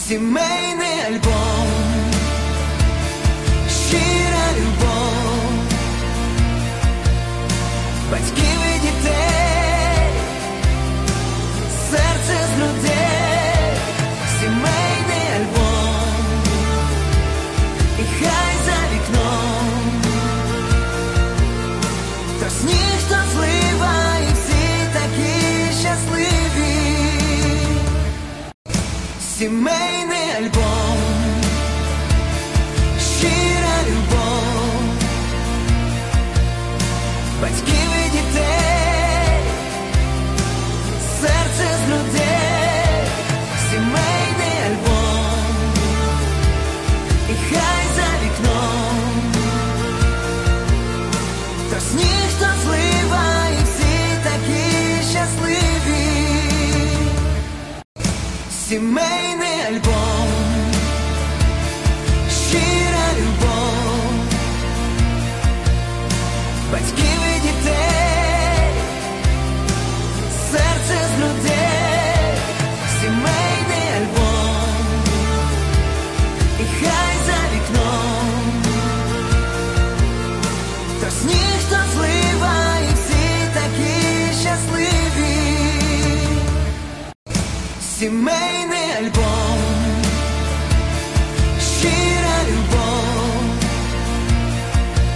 Сімейний альбом, щира любов, батьків і дітей, серце з людей. Сімейний альбом, і хай за вікном то сніг, то злива, і всі такі щасливі. Сімейний альбом, щира любов, батьків і дітей, серце з людей. Сімейний альбом, і хай за вікном то сніг, то злива, і всі такі щасливі. Сімейний альбом, щира любов, батьків і дітей, серце з людей. Сімейний альбом, і хай за вікном то сніг, то злива, і всі такі щасливі. Сімейний альбом, щира любов.